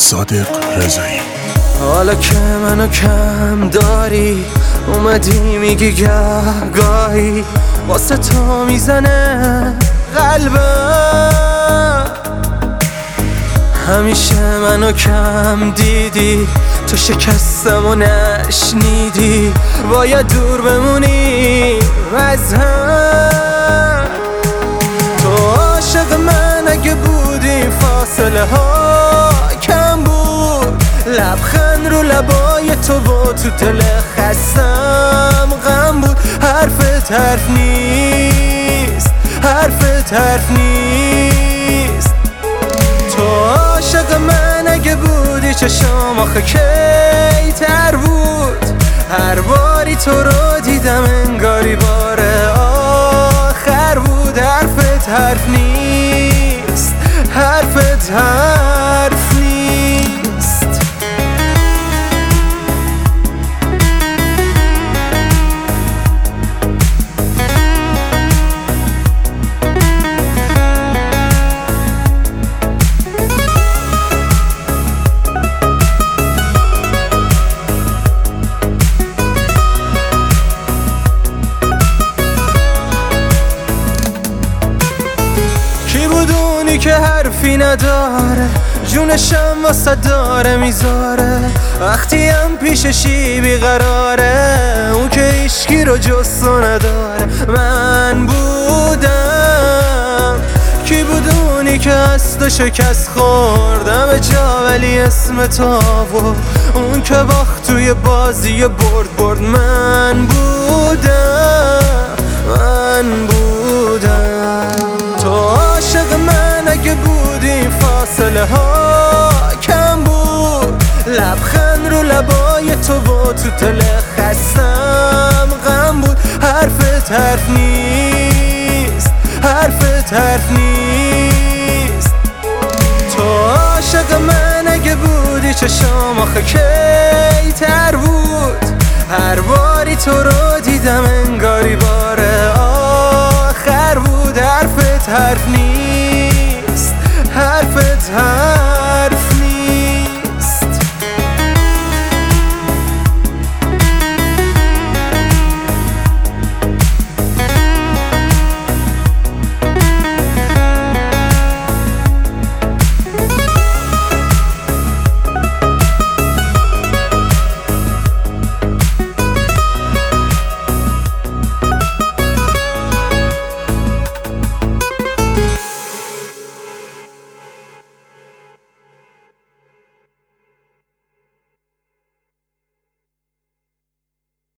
صادق رضایی. حالا که منو کم داری اومدی میگی گاهی واسه تو میزنه قلبم. همیشه منو کم دیدی تو شکستم و نشنیدی باید دور بمونی از هم. تو عاشق من اگه بودی فاصله ها کم بود، لبخند رو لبای تو و تو دل خستم غم بود. حرفت حرف نیست، حرفت حرف نیست. تو عاشق من اگه بودی چشام آخه کی تر بود. هر باری تو رو دیدم انگاری بار آخر بود. حرفت حرف نیست، حرفت حرف نیست. کی بودونی که حرفی نداره جونشم واسه داره میذاره، وقتی هم پیششی بیقراره اون که عشقی رو جستو نداره. من بودم کی بودونی که هست و شکست خوردم جا ولی اسم تو آورد، اون که باخت توی بازی برد. من بودم، من بودم. تو عاشق من اگه بودی فاصله ها کم بود، لبخند رو لبای تو و تو دل خستم غم بود. حرفت حرف نیست، حرفت حرف نیست. تو عاشق من اگه بودی چشام آخه کی تر بود. هر باری تو رو دیدم انگاری بار آخر بود. حرفت حرف نیست.